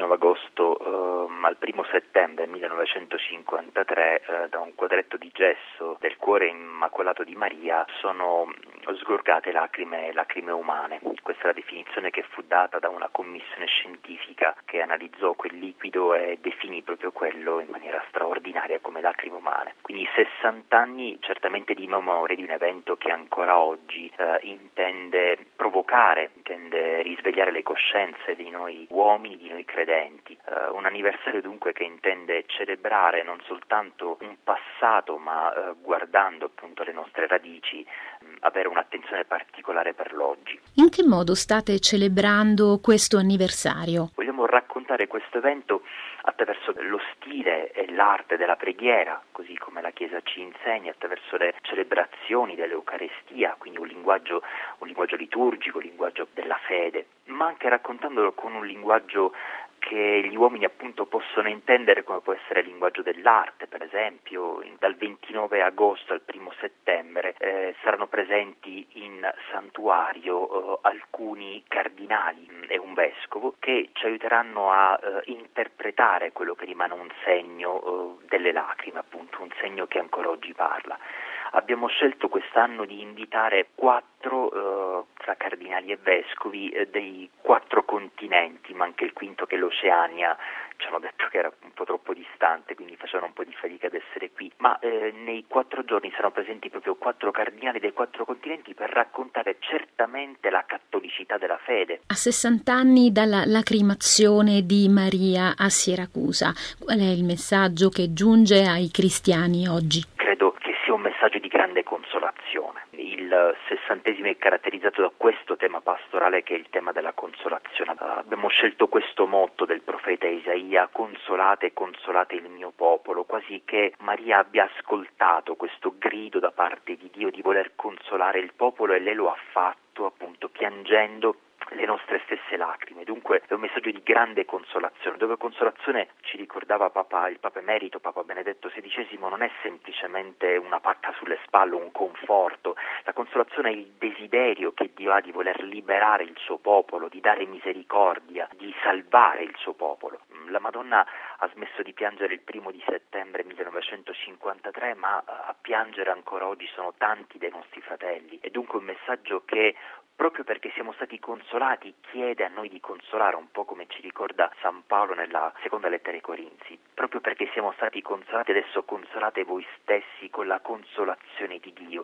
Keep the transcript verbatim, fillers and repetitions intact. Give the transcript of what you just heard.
ventinove agosto ehm, al primo settembre millenovecentocinquantatré eh, da un quadretto di gesso del cuore immacolato di Maria sono sgorgate lacrime, lacrime umane. Questa è la definizione che fu data da una commissione scientifica che analizzò quel liquido e definì proprio quello in maniera straordinaria come lacrime umane. Quindi sessanta anni certamente di memoria di un evento che ancora oggi eh, intende provocare, intende risvegliare le coscienze di noi uomini, di noi credenti. Eh, un anniversario dunque che intende celebrare non soltanto un passato ma eh, guardando appunto le nostre radici, mh, avere un'attenzione particolare per l'oggi. In che modo state celebrando questo anniversario? Vogliamo raccontare questo evento attraverso lo stile e l'arte della preghiera, così come la Chiesa ci insegna, attraverso le celebrazioni dell'Eucarestia, quindi un linguaggio, un linguaggio liturgico, un linguaggio della fede, ma anche raccontandolo con un linguaggio che gli uomini appunto possono intendere, come può essere il linguaggio dell'arte. Per esempio in, dal ventinove agosto al primo settembre eh, saranno presenti in santuario eh, alcuni cardinali mh, e un vescovo che ci aiuteranno a eh, interpretare quello che rimane un segno eh, delle lacrime, appunto un segno che ancora oggi parla. Abbiamo scelto quest'anno di invitare quattro, eh, tra cardinali e vescovi, eh, dei quattro continenti, ma anche il quinto che è l'Oceania. Ci hanno detto che era un po' troppo distante, quindi facevano un po' di fatica ad essere qui, ma eh, nei quattro giorni saranno presenti proprio quattro cardinali dei quattro continenti per raccontare certamente la cattolicità della fede. A sessanta anni dalla lacrimazione di Maria a Siracusa, qual è il messaggio che giunge ai cristiani oggi? Credo che sia un messaggio di grande consolazione. Il sessantesimo è caratterizzato da questo tema pastorale che è il tema della consolazione. Abbiamo scelto questo motto del profeta Isaia: consolate, consolate il mio popolo, quasi che Maria abbia ascoltato questo grido da parte di Dio di voler consolare il popolo, e lei lo ha fatto appunto piangendo le nostre stesse lacrime. Dunque è un messaggio di grande consolazione, dove consolazione, ci ricordava Papa, il Papa Emerito, Papa Benedetto sedicesimo, non è semplicemente una pacca sulle spalle, un conforto. La consolazione è il desiderio che Dio ha di voler liberare il suo popolo, di dare misericordia, di salvare il suo popolo. La Madonna ha smesso di piangere il primo di settembre millenovecentocinquantatré, ma a piangere ancora oggi sono tanti dei nostri fratelli. È dunque un messaggio che, proprio perché siamo stati consolati, chiede a noi di consolare, un po' come ci ricorda San Paolo nella seconda lettera ai Corinzi. Proprio perché siamo stati consolati, adesso consolate voi stessi con la consolazione di Dio.